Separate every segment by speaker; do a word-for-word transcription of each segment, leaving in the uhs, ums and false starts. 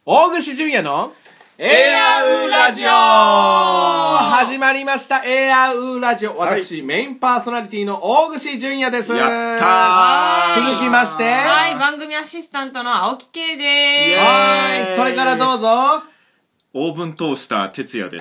Speaker 1: 大串淳也の
Speaker 2: エアウラジオ
Speaker 1: 始まりました。エアウラジオ。私、はい、メインパーソナリティの大串淳也です。
Speaker 2: やった
Speaker 1: ー。続きまして、
Speaker 3: はい、番組アシスタントの青木圭でーす。
Speaker 1: はい、それからどうぞ。
Speaker 2: オーブントースター哲也です。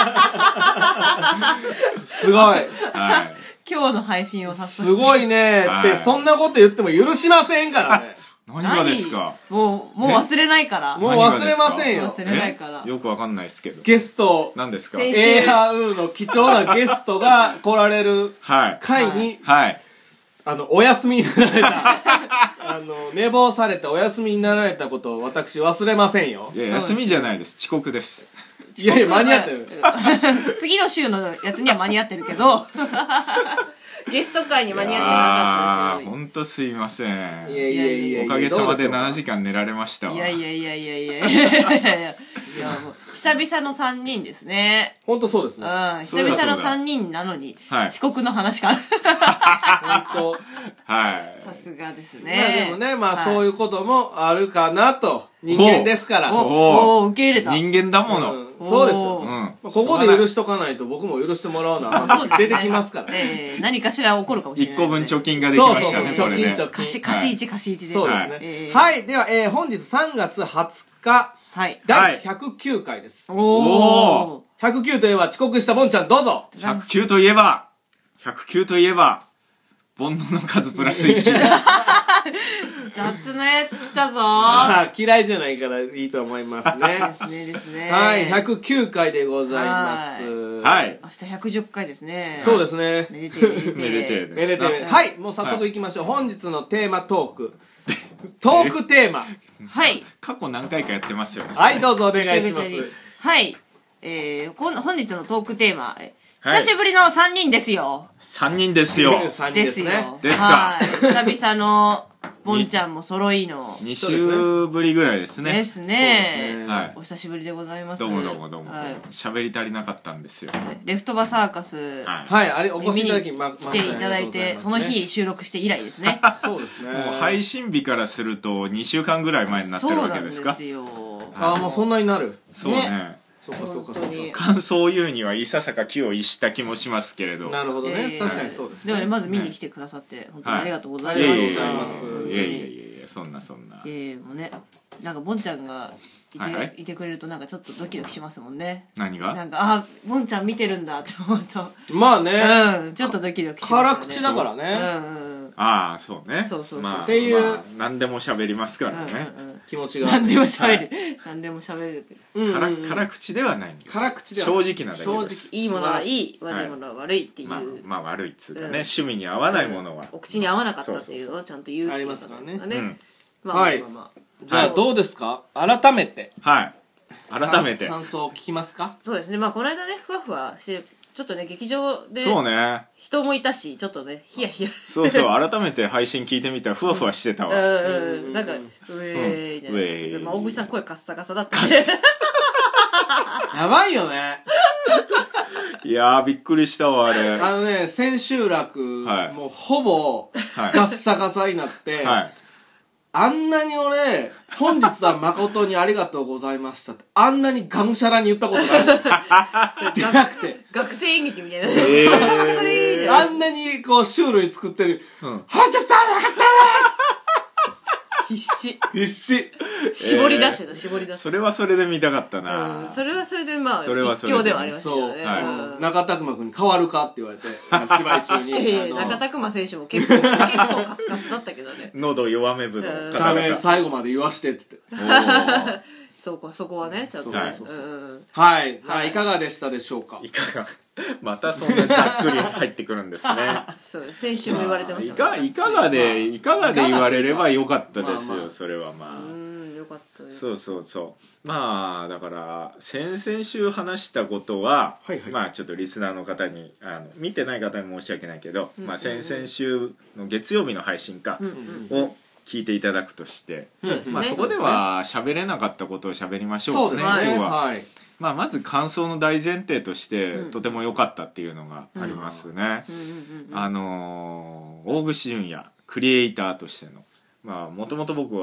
Speaker 1: すごい。はい。
Speaker 3: 今日の配信を早速。
Speaker 1: すごいねーって、そんなこと言っても許しませんからね。
Speaker 2: 何がですか？
Speaker 3: もう、もう忘れないから。
Speaker 1: もう忘れませんよ。
Speaker 3: 忘れないから。
Speaker 2: よくわかんないですけど。
Speaker 1: ゲスト。
Speaker 2: 何ですか？
Speaker 1: エアウーの貴重なゲストが来られる回に、
Speaker 2: はい。
Speaker 1: あの、お休みになられた、あの、寝坊されてお休みになられたことを私忘れませんよ。
Speaker 2: いや、休みじゃないです。遅刻です。
Speaker 1: いやいや、間に合ってる。
Speaker 3: 次の週のやつには間に合ってるけど、ゲスト会に間に合ってなかったですよ。
Speaker 2: ほんとすいません。い
Speaker 1: やいやいや、
Speaker 2: おかげさまでななじかん寝られましたわ。
Speaker 3: いやいやいやいやいやいやいやもう久々のさんにんですね。
Speaker 1: ほんとそうですね。
Speaker 3: うん、久々のさんにんなのに、遅刻の話か。
Speaker 1: ほんと。
Speaker 2: はい。
Speaker 3: さすがですね。
Speaker 1: でもね、まあそういうこともあるかなと。人間ですから。
Speaker 3: おお、受け入れた。
Speaker 2: 人間だもの。
Speaker 1: そうですよ。ここで許しとかないと僕も許してもらうのは出てきますから。
Speaker 3: 何かしら起こるかもしれない。
Speaker 2: いっこぶん貯金ができましたね、これね。
Speaker 3: 貸し、貸しいち、貸しいちで。
Speaker 1: そうですね。はい。では、本日さんがつはつか、だいひゃくきゅうかいです。
Speaker 3: おお。
Speaker 1: ひゃくきゅうといえば遅刻したボンちゃんどうぞ。
Speaker 2: ひゃくきゅうといえば、ひゃくきゅうといえば、煩悩の数プラスいち。
Speaker 3: 雑なやつ来たぞ
Speaker 1: ー。嫌いじゃないからいいと思いますね。
Speaker 3: ですね、ですね。
Speaker 1: はい、ひゃくきゅうかいでございます。
Speaker 2: はい。
Speaker 3: 明日ひゃくじゅっかいですね。
Speaker 1: そうですね。
Speaker 3: めでてめでて。
Speaker 2: めでて。
Speaker 1: めでて。はい、もう早速行きましょう。本日のテーマトーク。トークテーマ。
Speaker 3: はい。
Speaker 2: 過去何回かやってますよね。
Speaker 1: はい、どうぞお願いします。
Speaker 3: はい。えー、本日のトークテーマ。久しぶりのさんにんですよ。
Speaker 2: さんにんですよ。
Speaker 3: ですよ。
Speaker 2: ですか。
Speaker 3: 久々の、ボンちゃんも揃いの。
Speaker 2: にしゅうぶりぐらいですね。
Speaker 3: ですね。
Speaker 2: はい。
Speaker 3: お久しぶりでございます。
Speaker 2: どうもどうもどうも。喋り足りなかったんですよ。
Speaker 3: レフトバサーカス。
Speaker 1: はい、あれ、お越しいただき、
Speaker 3: 来ていただいて、その日収録して以来ですね。
Speaker 1: そうですね。
Speaker 2: もう配信日からするとにしゅうかんぐらい前になってるわけですか？
Speaker 3: そうなんですよ。
Speaker 1: ああ、もうそんなになる。
Speaker 2: そうね。
Speaker 1: そうかそうかそうか。
Speaker 2: 感想を言うにはいささか気を逸した気もしますけれど。
Speaker 1: なるほどね。確かにそうですね。
Speaker 3: でもね、まず見に来てくださって本当にありがとうございます。
Speaker 1: ありがとうございます。
Speaker 2: いやいやいやいや、そんなそんな。
Speaker 3: ええ、もうね、なんかボンちゃんがいていてくれるとなんかちょっとドキドキしますもんね。
Speaker 2: 何が？
Speaker 3: なんかあ、ボンちゃん見てるんだって思うと。
Speaker 1: まあね。
Speaker 3: うん、ちょっとドキドキしますね。
Speaker 1: 辛口だからね。
Speaker 3: うんうん。
Speaker 2: ああ、そうね。
Speaker 3: そうそうそう。
Speaker 2: まあ、
Speaker 1: っていう
Speaker 2: 何でも喋りますからね。
Speaker 1: 気持ちが。
Speaker 3: 何でも喋る。何でも喋る。
Speaker 2: 辛口ではないんです。
Speaker 1: 辛口では
Speaker 2: 正直なだけです。
Speaker 3: いいものはいい、悪いものは悪いっていう。
Speaker 2: まあ悪いっつうかね、趣味に合わないものは。
Speaker 3: お口に合わなかったっていうのをちゃんと言う。
Speaker 1: ありますからね。
Speaker 3: まあまあまあ。
Speaker 1: じゃあどうですか？改めて。
Speaker 2: はい。改めて。
Speaker 1: 感想を聞きますか？
Speaker 3: そうですね。まあこの間ね、ふわふわして、ちょっとね、劇場で。
Speaker 2: そうね。
Speaker 3: 人もいたし、ちょっとね、ヒヤヒヤ。
Speaker 2: そうそう、改めて配信聞いてみたら、ふわふわしてたわ。
Speaker 3: うん、なんか、ウェーイ。ウ
Speaker 2: ェーイ。
Speaker 3: まあ、大口さん声カッサカサだった。
Speaker 1: やばいよね。
Speaker 2: いやー、びっくりしたわ、あれ。
Speaker 1: あのね、千秋楽、もうほぼ、ガッサガサになって、あんなに俺、本日は誠にありがとうございましたって、あんなにがむしゃらに言ったことない。じゃなくて。
Speaker 3: 学生演劇みたいな。え
Speaker 1: ー、あんなにこう、シュールに作ってる。うん、本日は分かったね
Speaker 3: 必死。
Speaker 1: 必死。
Speaker 3: 絞り出してた、絞り出してた。
Speaker 2: それはそれで見たかったな。
Speaker 3: それはそれでまあ、一興ではありましたよね。
Speaker 1: そう。中田熊君に変わるかって言われて、芝居中に。
Speaker 3: 中田熊選手も結構、結構カスカスだったけどね。
Speaker 2: 喉弱めぶの。
Speaker 1: ダメ、最後まで言わしてって言
Speaker 3: って。そうか、そこはね、ちゃんと。
Speaker 1: はい。いかがでしたでしょうか？
Speaker 2: いかがまたそんなざっくり入ってくるんですね。
Speaker 3: そう、先週も言われてました
Speaker 2: ね。いかがで、いかがで言われればよかったですよ、それはまあ。
Speaker 3: うん、よかったです。
Speaker 2: そうそうそう。まあ、だから、先々週話したことは、まあちょっとリスナーの方に、あの、見てない方に申し訳ないけど、まあ先々週の月曜日の配信かを、聞いていただくとして、まあそこでは喋れなかったことを喋りましょうね、今日は。まあまず感想の大前提として、とても良かったっていうのがありますね。あの大串淳也クリエイターとしての、まあもともと僕は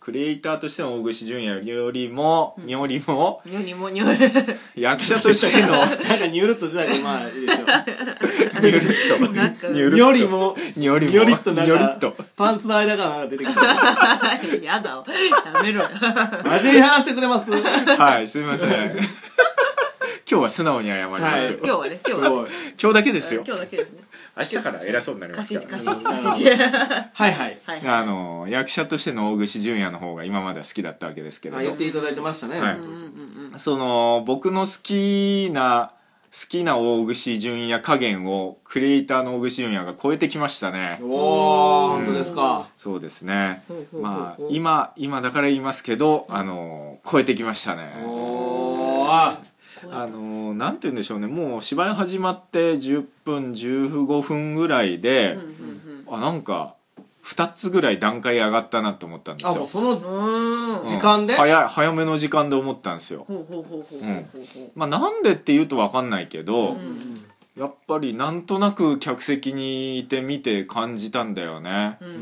Speaker 2: クリエイターとしての大串淳也よりも、うん、よりも
Speaker 3: よりもより
Speaker 2: 役者としての
Speaker 1: なんかニュルっと出たけどまあいいでしょう。
Speaker 2: ニュルっと
Speaker 3: なんか
Speaker 1: よりも
Speaker 2: にょりも
Speaker 1: よりっとなん
Speaker 2: にょり
Speaker 1: か
Speaker 2: っと
Speaker 1: パンツの間からなんか出てきた。
Speaker 3: やだわやめろよ。
Speaker 1: 真面目に話してくれます？
Speaker 2: はいすいません。今日は素直に謝りますよ、
Speaker 3: はい、今日はね今日は
Speaker 2: 今日だけですよ。
Speaker 3: 今日だけですね。
Speaker 2: 明日から偉そうになりますから、
Speaker 3: カシカシカシカシ
Speaker 1: はいはい、
Speaker 2: あの役者としての大串淳也の方が今までは好きだったわけですけれど、
Speaker 1: 言っていただいてましたね、はい、
Speaker 2: その僕の好きな好きな大串淳也加減をクリエイターの大串淳也が超えてきましたね。
Speaker 1: おー、うん、本当ですか。
Speaker 2: そうですね。まあ今今だから言いますけど、あの超えてきましたね。
Speaker 1: おー、
Speaker 2: あのなんて言うんでしょうね、もう芝居始まってじゅっぷんじゅうごふんぐらいで、あなんかふたつぐらい段階上がったなと思ったんですよ。あもう
Speaker 1: その時間で、
Speaker 2: うん、早い早めの時間で思ったんですよ。まあなんでって言うと分かんないけど、うん、やっぱりなんとなく客席にいて見て感じたんだよね。うん、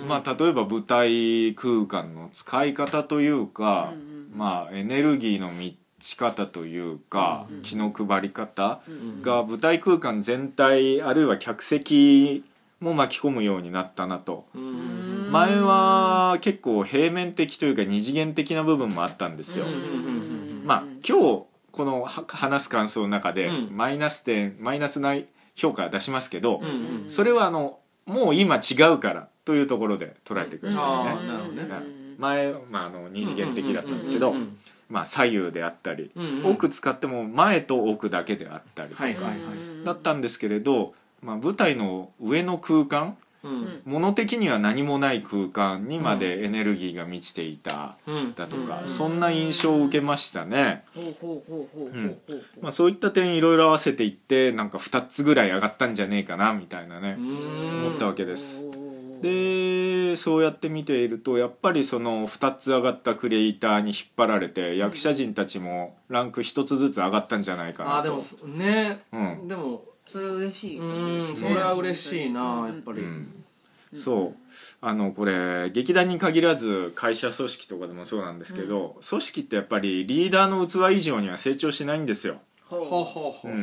Speaker 2: まあ例えば舞台空間の使い方というか、うん、まあエネルギーの密仕方というか、うん、気の配り方が舞台空間全体あるいは客席も巻き込むようになったなと。前は結構平面的というか二次元的な部分もあったんですよ。まあ今日この話す感想の中でマイナス点マイナスな評価出しますけど、それはあのもう今違うからというところで捉えてくださいね。前、まあ、あの二次元的だったんですけど、まあ、左右であったり、うんうん、奥使っても前と奥だけであったりとかだったんですけれど、まあ、舞台の上の空間、うん、物的には何もない空間にまでエネルギーが満ちていただとか、うん、そんな印象を受けましたね。そういった点いろいろ合わせていってなんかふたつぐらい上がったんじゃねえかなみたいなね思ったわけです。でそうやって見ているとやっぱりそのふたつ上がったクリエイターに引っ張られて役者陣たちもランクひとつずつ上がったんじゃないかなと。あでも
Speaker 1: ね、うん、でも
Speaker 3: それは嬉しい、
Speaker 1: うんそれは嬉しいなやっぱり、うん、
Speaker 2: そうあのこれ劇団に限らず会社組織とかでもそうなんですけど、うん、組織ってやっぱりリーダーの器以上には成長しないんですよ。うん、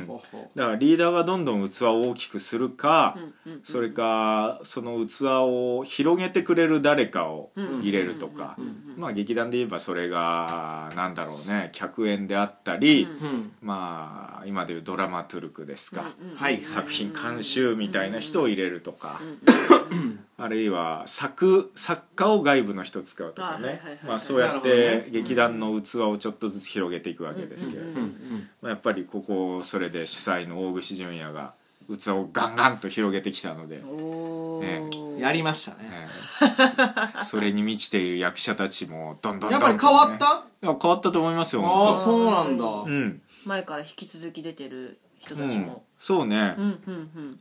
Speaker 2: だからリーダーがどんどん器を大きくするか、うんうんうん、それかその器を広げてくれる誰かを入れるとか、まあ劇団で言えばそれがなんだろうね客演であったり、うんうん、まあ今でいうドラマトゥルクですか、うんうん、作品監修みたいな人を入れるとか、うんうん、あるいは作作家を外部の人使うとかね、まあそうやって劇団の器をちょっとずつ広げていくわけですけれど、まあやっぱりここそれで主催の大串淳也が器をガンガンと広げてきたので、
Speaker 1: ね、やりましたね、ね
Speaker 2: それに満ちている役者たちもどんどんどん
Speaker 1: どん、ね、やっぱり変わった？
Speaker 2: いや変わったと思いますよ。
Speaker 1: ああそうなんだ、
Speaker 2: うん、
Speaker 3: 前から引き続き出てる人たちも、うん、
Speaker 2: そうね、
Speaker 3: うんうんうん、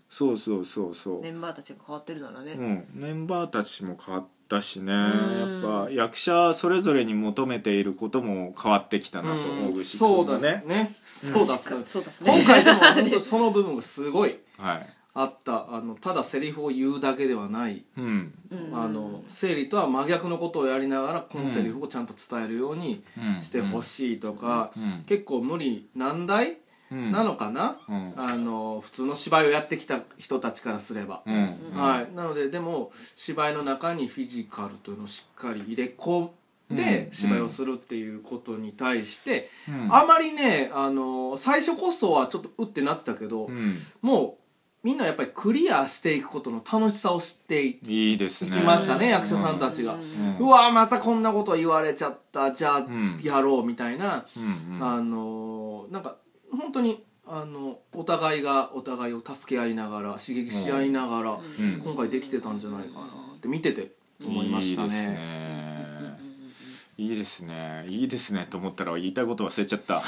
Speaker 2: そうそうそうそう
Speaker 3: メンバーたちが変わってるならね、
Speaker 2: うん、メンバーたちも変わったしね、やっぱ役者それぞれに求めていることも変わってきたなと思うし、
Speaker 1: そうだね、そうだ
Speaker 3: そうだ
Speaker 1: 今回でも本当その部分がすごいあった、あのただセリフを言うだけではない、うん、あの生理とは真逆のことをやりながらこのセリフをちゃんと伝えるようにしてほしいとか、うんうん、結構無理難題なのかな、うん、あの普通の芝居をやってきた人たちからすれば、うんはい、なのででも芝居の中にフィジカルというのをしっかり入れ込んで芝居をするっていうことに対して、うん、あまりねあの最初こそはちょっとうってなってたけど、うん、もうみんなやっぱりクリアしていくことの楽しさを知っていきましたね、役者さんたちが、うん、うわまたこんなこと言われちゃったじゃあやろうみたいな、うんうん、あのなんか本当にあのお互いがお互いを助け合いながら刺激し合いながら、うん、今回できてたんじゃないかなって見てて思いましたね。いいですね、
Speaker 2: いいですね、いいですねと思ったら言いたいこと忘れちゃった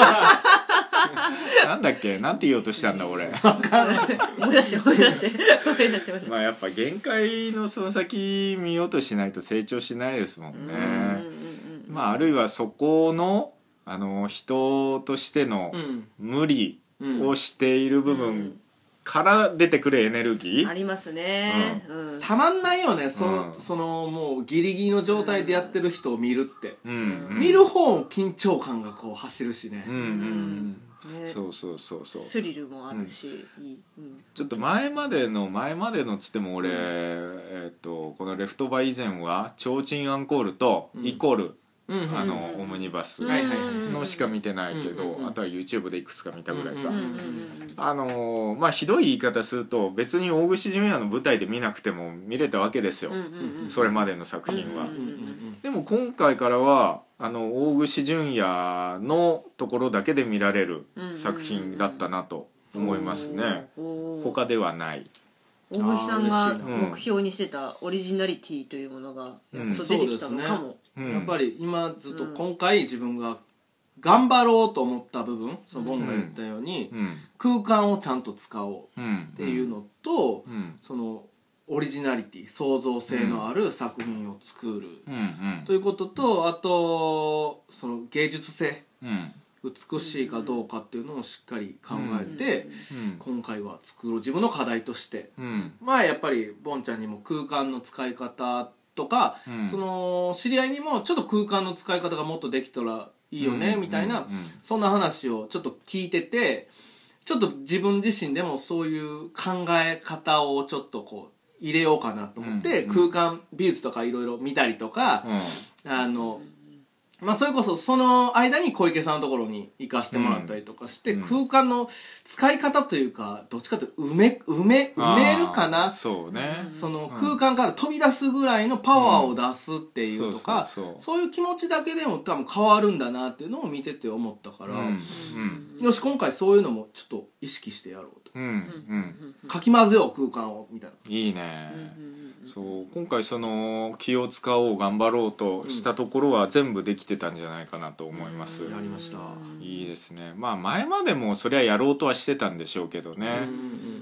Speaker 2: なんだっけ、なんて言おうとしたんだ俺
Speaker 3: 思い出して思い出して思い出して
Speaker 2: まあやっぱ限界のその先見ようとしないと成長しないですもんね。まああるいはそこのあの人としての無理をしている部分から出てくるエネルギー
Speaker 3: ありますね、うんうん、
Speaker 1: たまんないよねその、
Speaker 2: うん、
Speaker 1: そのもうギリギリの状態でやってる人を見るって、
Speaker 2: うんうん、
Speaker 1: 見る方も緊張感がこう走るしね、
Speaker 2: うんうんね、そうそうそうそう
Speaker 3: スリルもあるし、うんいいうん、
Speaker 2: ちょっと前までの前までのつっても俺、うんえー、とこのレフトバ以前はちょうちんアンコールとイコール、うん、あの、うん、オムニバスのしか見てないけど、うん、あとは YouTube でいくつか見たぐらいか、うん、あのー、まあひどい言い方すると別に大串淳也の舞台で見なくても見れたわけですよ、うん、それまでの作品は、うん、でも今回からはあの大串淳也のところだけで見られる作品だったなと思いますね、他ではない
Speaker 3: 大串さんが目標にしてたオリジナリティというものがやっと出てきたのかも、
Speaker 1: うんうん、やっぱり今ずっと今回自分が頑張ろうと思った部分、そのボンが言ったように、うん、空間をちゃんと使おうっていうのと、うん、そのオリジナリティ創造性のある作品を作る、うん、ということと、あとその芸術性、うん、美しいかどうかっていうのをしっかり考えて、うん、今回は作ろう自分の課題として、うん、まあやっぱりボンちゃんにも空間の使い方とか、うん、その知り合いにもちょっと空間の使い方がもっとできたらいいよね、うん、みたいな、うん、そんな話をちょっと聞いてて、ちょっと自分自身でもそういう考え方をちょっとこう入れようかなと思って、うん、空間美術とかいろいろ見たりとか、うん、あのまあそれこそその間に小池さんのところに行かせてもらったりとかして、うん、空間の使い方というかどっちかというと埋め埋め埋めるかな、
Speaker 2: そうね、
Speaker 1: その空間から飛び出すぐらいのパワーを出すっていうとか、そういう気持ちだけでも多分変わるんだなっていうのを見てて思ったから、うんうん、よし今回そういうのもちょっと意識してやろうと、うんうん、かき混ぜよう空間をみたいな。
Speaker 2: いいね、そう今回その気を使おう頑張ろうとしたところは全部できてたんじゃないかなと思います、
Speaker 1: うん、やりました。
Speaker 2: いいですね。まあ前までもそりゃやろうとはしてたんでしょうけどね、うんうん、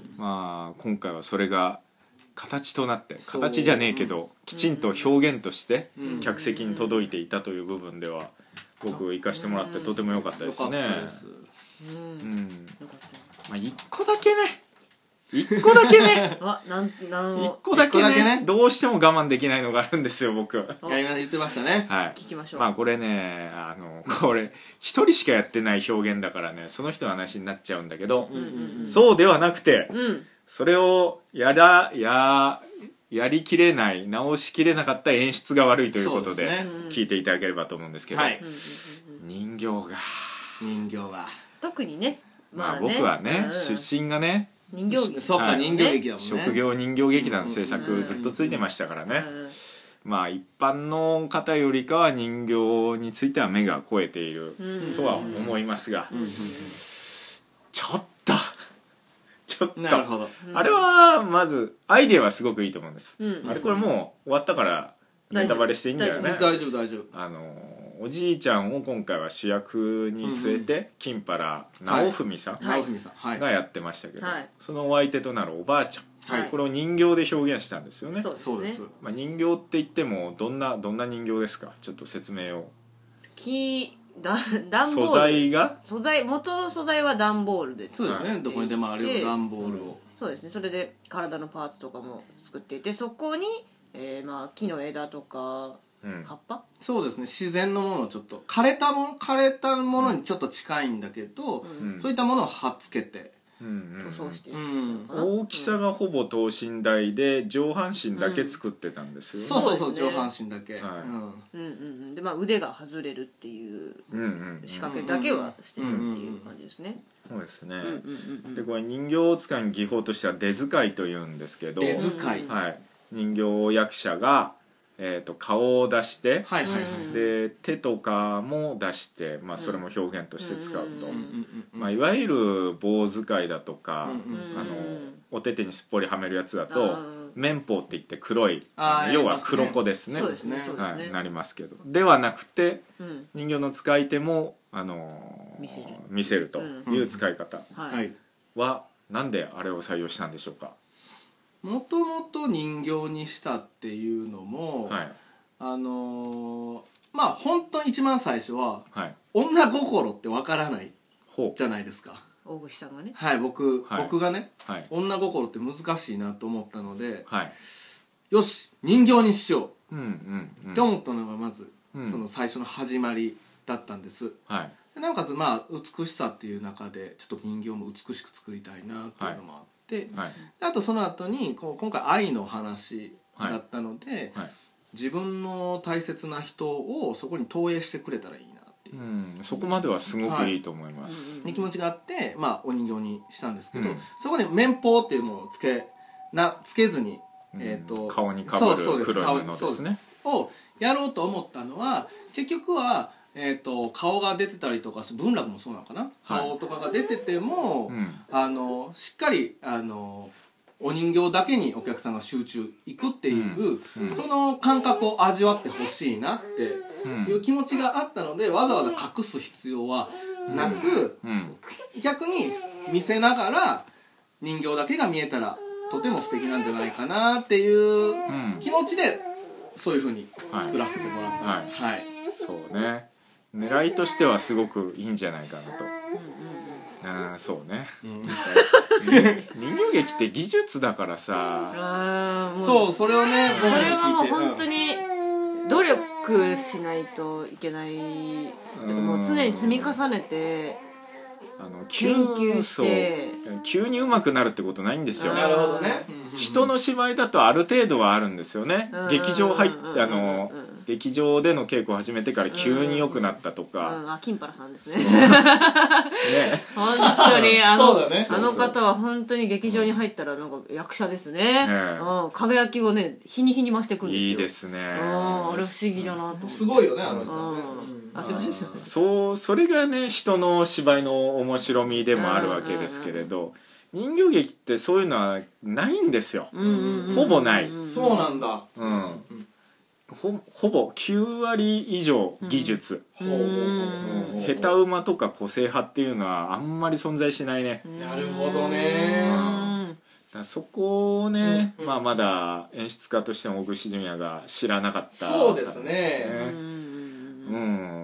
Speaker 2: まあ今回はそれが形となって形じゃねえけど、うん、きちんと表現として客席に届いていたという部分では僕行かしてもらってとても良かったですね。うん、まあ一個だけね一個だけね
Speaker 3: あなんなん
Speaker 2: 一個だけ ね, だけねどうしても我慢できないのがあるんですよ僕。
Speaker 1: 言ってましたね、
Speaker 2: はい、
Speaker 3: 聞きましょう。
Speaker 2: まあこれねあのこれ一人しかやってない表現だからねその人の話になっちゃうんだけど、うんうんうん、そうではなくて、うん、それをやらややりきれない直しきれなかった演出が悪いということで、ね、聞いていただければと思うんですけど、はい、人形が
Speaker 1: 人形が
Speaker 3: 特にね、
Speaker 2: まあ、まあ僕はね、うん、出身がね
Speaker 3: 人形劇、
Speaker 1: そっか、はい、人形劇だもんね。
Speaker 2: 職業人形劇団制作ずっとついてましたからね、うんうん、まあ一般の方よりかは人形については目が肥えているとは思いますが、うんうんうん、ちょっとちょっと
Speaker 1: なるほど、
Speaker 2: あれはまずアイデアはすごくいいと思うんです、うんうん、あれこれもう終わったからネタバレしていいんだよね。
Speaker 1: 大丈夫大丈夫。
Speaker 2: あのおじいちゃんを今回は主役に据えて、うんうん、金原直文さんがやってましたけど、はい、そのお相手となるおばあちゃん、はい、これを人形で表現したんですよね。
Speaker 3: そうですね、
Speaker 2: まあ、人形って言ってもどんなどんな人形ですか、ちょっと説明を。
Speaker 3: 木だ段ボール、
Speaker 2: 素材が
Speaker 3: 素材元の素材は段ボールで
Speaker 1: そうですね、どこにでもあるような段ボールを、うん、
Speaker 3: そうですね、それで体のパーツとかも作っていて、そこに、えーまあ、木の枝とかうん、葉っぱ
Speaker 1: そうですね、自然のものをちょっと枯れたもの枯れたものにちょっと近いんだけど、うん、そういったものを貼っつけて、
Speaker 3: うんうん、そうしていく、
Speaker 2: うん、大きさがほぼ等身大で上半身だけ作ってたんですよ、
Speaker 1: うん、そうそうそう、上半身だけ、はい、
Speaker 3: うんうんうん、でまあ腕が外れるっていう仕掛けだけはしてたっていう感じですね。
Speaker 2: そうですね、うんうんうんうん、でこれ人形使いの技法としては出使いというんですけど、
Speaker 1: 出使い、
Speaker 2: はい、人形役者がえー、と顔を出して、はいはいはい、で手とかも出して、まあ、それも表現として使うと、まあ、いわゆる棒使いだとか、うんうん、あのお手手にすっぽりはめるやつだと面法っていって黒い、要は黒子ですね、はい、なりますけど、ではなくて、うん、人形の使い手も、あのー、見せる、見せるという使い方は、うん、なんであれを採用したんでしょうか。
Speaker 1: もともと人形にしたっていうのも、はい、あのー、まあ本当に一番最初は、はい、女心ってわからないじゃないですか。
Speaker 3: 大串さんがね、
Speaker 1: はい、僕、
Speaker 2: はい
Speaker 1: 僕がね、
Speaker 2: はい、
Speaker 1: 女心って難しいなと思ったので、
Speaker 2: はい、
Speaker 1: よし人形にしよ
Speaker 2: う、うんうんうん、
Speaker 1: って思ったのがまず、
Speaker 2: うん、
Speaker 1: その最初の始まりだったんです、
Speaker 2: はい、
Speaker 1: なおかつまあ美しさっていう中でちょっと人形も美しく作りたいなっていうのもあって、はいはい、あとその後にこう今回愛の話だったので、はいはい、自分の大切な人をそこに投影してくれたらいいなっていう、うん、
Speaker 2: そこまではすごくいいと思います、
Speaker 1: はい、気持ちがあって、まあ、お人形にしたんですけど、うん、そこに面包っていうものをつけなつけずに、えー、と
Speaker 2: 顔にかぶる黒い布ですね
Speaker 1: をやろうと思ったのは結局は、えー、と顔が出てたりとか文楽もそうなのかな、はい、顔とかが出てても、うん、あのしっかりあのお人形だけにお客さんが集中いくっていう、うんうん、その感覚を味わってほしいなっていう気持ちがあったので、わざわざ隠す必要はなく、うんうん、逆に見せながら人形だけが見えたらとても素敵なんじゃないかなっていう気持ちでそういう風に作らせてもらったんです、はいはいはい、
Speaker 2: そうね、狙いとしてはすごくいいんじゃないかなと、ああそうね、うん、人形劇って技術だからさ
Speaker 3: あもう
Speaker 1: そうそれをね
Speaker 3: それはもう本当に努力しないといけない、うん、もう常に積み重ねて
Speaker 2: あの
Speaker 3: 研究して
Speaker 2: 急に上手くなるってことないんですよ。
Speaker 1: なるほどね。
Speaker 2: 人の芝居だとある程度はあるんですよね。劇場入ってあの劇場での稽古を始めてから急に良くなったとか、
Speaker 3: うんうん、あ金原さんですねね本当にあの、ね、あの方は本当に劇場に入ったらなんか役者ですね、うん、輝きをね日に日に増していくんですよ。
Speaker 2: いいですね。
Speaker 3: あれ不思議だなと。
Speaker 1: すごいよねあの人ね。
Speaker 3: あすいません
Speaker 2: そうそれがね人の芝居の面白みでもあるわけですけれど、人形劇ってそういうのはないんですよ、ほぼない。
Speaker 1: そうなんだ、
Speaker 2: うん、ほ, ほぼきゅうわり以上技術、うんうん、下手馬とか個性派っていうのはあんまり存在しないね。
Speaker 1: なるほどね、
Speaker 2: うん、だそこをね、うんうん、まあ、まだ演出家としても大串純也が知らなかった、
Speaker 1: そうですね、
Speaker 2: ね、うん、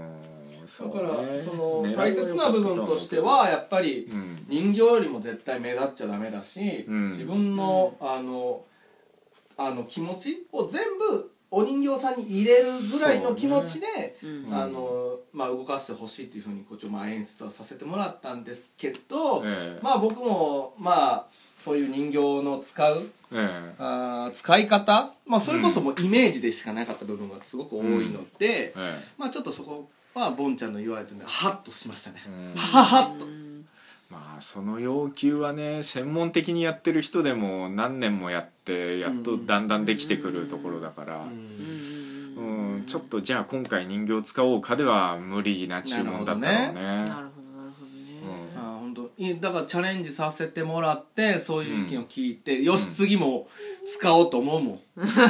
Speaker 1: だからその大切な部分としてはやっぱり人形よりも絶対目立っちゃダメだし、うん、自分のあのあの気持ちを全部お人形さんに入れるぐらいの気持ちで、ね、あのまあ、動かしてほしいっていうふうにこうちょまあ演出はさせてもらったんですけど、えー、まあ僕もまあそういう人形の使う、えー、あ使い方、まあ、それこそもうイメージでしかなかった部分がすごく多いので、うんえー、まあちょっとそこはボンちゃんの言われてねハッとしましたね、うん、ハハッと。
Speaker 2: まあその要求はね専門的にやってる人でも何年もやってやっとだんだんできてくるところだから、うん、うん、ちょっとじゃあ今回人形を使おうかでは無理な注文だったろうね。
Speaker 3: なるほどなるほどね、
Speaker 1: うん、あ本当だからチャレンジさせてもらってそういう意見を聞いて、うん、よし次も使おうと思うもん、うん、そう、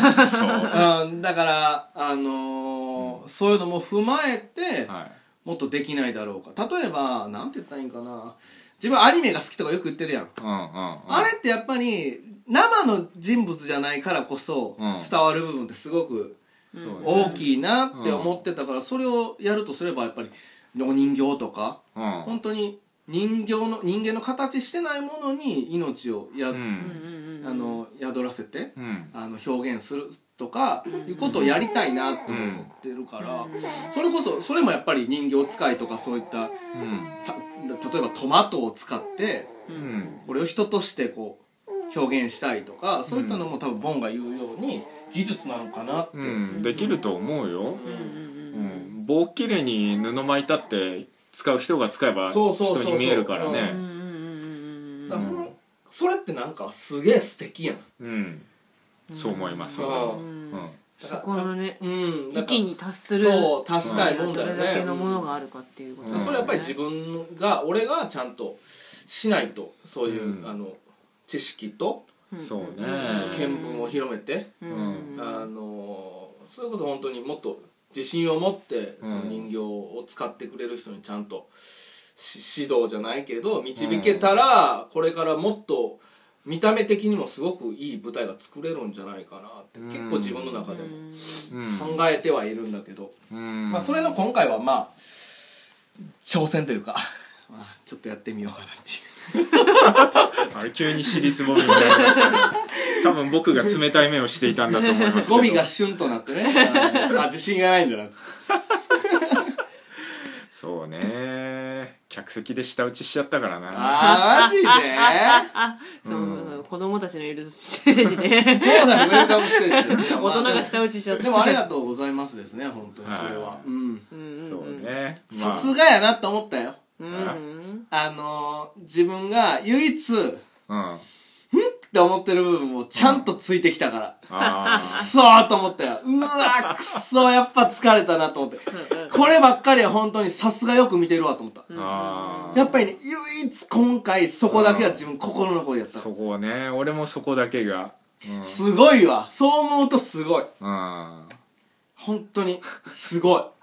Speaker 1: うん、だからあのーうん、そういうのも踏まえて、はい、もっとできないだろうか。例えばなんて言ったらいいんかな、自分アニメが好きとかよく言ってるやん、うんうんうん、あれってやっぱり生の人物じゃないからこそ伝わる部分ってすごく大きいなって思ってたから、それをやるとすればやっぱりお人形とか、うん、本当に人形の人間の形してないものに命をや、うん、あの宿らせて、うん、あの表現するとかいうことをやりたいなって思ってるから、うん、それこそそれもやっぱり人形使いとかそういった、うん、た例えばトマトを使って、うん、これを人としてこう表現したいとかそういったのも多分ボンが言うように技術なのかなって、うん、
Speaker 2: できると思うよ、うんうん、棒きれいに布巻いたって使う人が使えば人に見えるからね。
Speaker 1: それってなんかすげえ素敵やん、
Speaker 2: うん、そう思います、うん
Speaker 3: うん、そこのね、うん、域に達する
Speaker 1: そう達したいもんだよね、
Speaker 3: どれだけのものがあるかっていうこと、
Speaker 1: うん、それやっぱり自分が俺がちゃんとしないとそういう、うん、あの知識と、
Speaker 2: うん、そうね
Speaker 1: 見聞を広めて、うん、あのそれこそ本当にもっと自信を持ってその人形を使ってくれる人にちゃんと指導じゃないけど導けたら、これからもっと見た目的にもすごくいい舞台が作れるんじゃないかなって結構自分の中でも考えてはいるんだけど、まあそれの今回はまあ挑戦というかあちょっとやってみようかなっていう
Speaker 2: あれ急に尻すぼみになりましたね多分僕が冷たい目をしていたんだと思いますけど
Speaker 1: 語尾がシュンとなってねあ自信がないんだな
Speaker 2: そうね客席で舌打ちしちゃったからな
Speaker 1: あーマジで
Speaker 3: そう、うん、子供たちのいるステージで
Speaker 1: そうだよウェルカムステージで
Speaker 3: 大人が舌打ちしちゃった
Speaker 1: でもありがとうございますですね本当にそれは、はい、うん、
Speaker 3: うん、
Speaker 2: そうね
Speaker 1: さすがやなって思ったよ、
Speaker 3: うん、
Speaker 1: あのー、自分が唯一うんって思ってる部分をちゃんとついてきたから、うん、くそーと思ったようわくそーやっぱ疲れたなと思ってこればっかりは本当にさすがよく見てるわと思った、うん、やっぱりね唯一今回そこだけは自分心の声やった
Speaker 2: そこはね俺もそこだけが、
Speaker 1: うん、すごいわそう思うとすごい、
Speaker 2: うん、
Speaker 1: 本当にすごい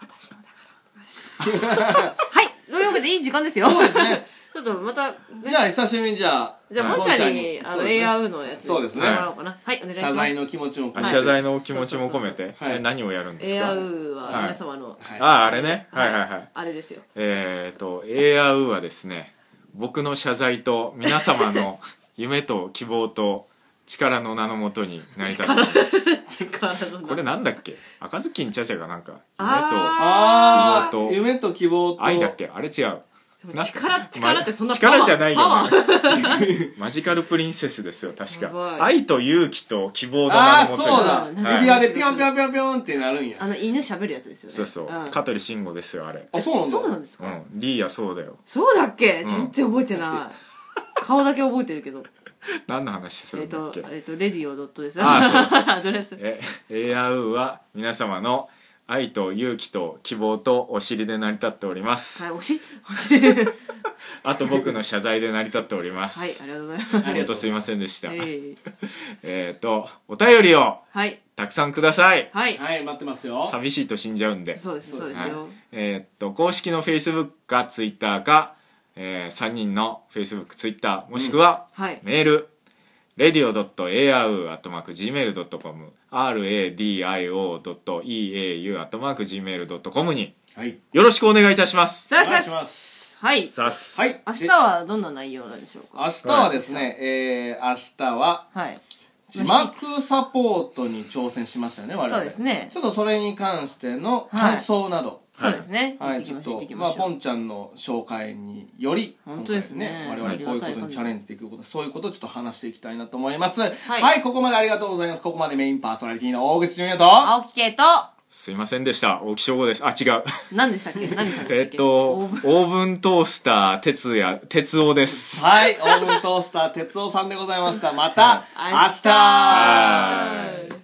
Speaker 3: はいというわけでいい時間ですよ
Speaker 1: そうですね
Speaker 3: ちょっとまた、
Speaker 1: ね、じゃあ久しぶりにじゃあ
Speaker 3: じゃあもんちゃんにあの エーアール のやつ
Speaker 1: そうですね
Speaker 3: もらおうかなはいお願いします
Speaker 1: 謝罪の気持ちも込めて
Speaker 2: 謝罪の気持ちも込めて何をやるんですか
Speaker 3: エーアール は皆様の、
Speaker 2: はい、あああれね、はい、はいはいはい
Speaker 3: あれですよ
Speaker 2: えっ、ー、と エーアール はですね僕の謝罪と皆様の夢と希望と力の名のもとになりたくてこれなんだっけ赤ずきんちゃちゃがなんか夢と希望と
Speaker 1: 夢と希望と
Speaker 2: 愛だっけあれ違う
Speaker 3: 力力ってそんな
Speaker 2: パワー力じゃないよねマジカルプリンセスですよ確か愛と勇気と希望の名のもとに
Speaker 1: ああそうだ指輪でピョンピョンピョンピョンってなるんや
Speaker 3: あの犬喋るやつですよね
Speaker 2: そうそう、うん、香取慎吾ですよあれ
Speaker 1: あそうなんだ
Speaker 3: そうなんですか、
Speaker 2: うん、リーヤそうだよ
Speaker 3: そうだっけ全然覚えてない、うん、顔だけ覚えてるけど
Speaker 2: 何の話するんだっけ
Speaker 3: えっ、ー、と、えー、とレディオドットです
Speaker 2: ああそう
Speaker 3: アドレス
Speaker 2: え エーアール は皆様の愛と勇気と希望とお尻で成り立っております
Speaker 3: はいおしお尻
Speaker 2: あと僕の謝罪で成り立っております
Speaker 3: はいありがとうございます
Speaker 2: 本当すいませんでした、
Speaker 3: えー、
Speaker 2: えっとお便りを
Speaker 3: はい
Speaker 2: たくさんください
Speaker 1: はい、はい、待ってますよ
Speaker 2: 寂しいと死んじゃうんで
Speaker 3: そうですそうですよ、はい、
Speaker 2: えー、っと公式の Facebook か Twitter か、えー、さんにんの Facebook、Twitter もしくは、うんはい、メールレディオ ドット エーアール アットマーク ジーメール ドットコム ラディオ ドット イーエーユー アットマーク ジーメール ドットコム によろしくお願いいたします
Speaker 3: お願いしますはい
Speaker 2: さ
Speaker 3: す、はい、明日はどんな内容なんでしょうか
Speaker 1: 明日はですね、えー、明日は、はい字幕サポートに挑戦しましたよね我々
Speaker 3: そうですね
Speaker 1: ちょっとそれに関しての感想など、はい
Speaker 3: そうですね。
Speaker 1: はい、ちょっと、まあ、ポンちゃんの紹介により、
Speaker 3: 本当ですね。
Speaker 1: 我々こういうことにチャレンジできること、そういうことをちょっと話していきたいなと思います。はい、はい、ここまでありがとうございます。ここまでメインパーソナリティの大口純也と、
Speaker 3: 青木圭と、
Speaker 2: すいませんでした。大木翔吾です。あ、違う。
Speaker 3: 何でしたっけ何でしたっけ
Speaker 2: えっと、オーブントースター、哲也、哲夫です。
Speaker 1: はい、オーブントースター、哲夫さんでございました。また、明日、
Speaker 3: 明日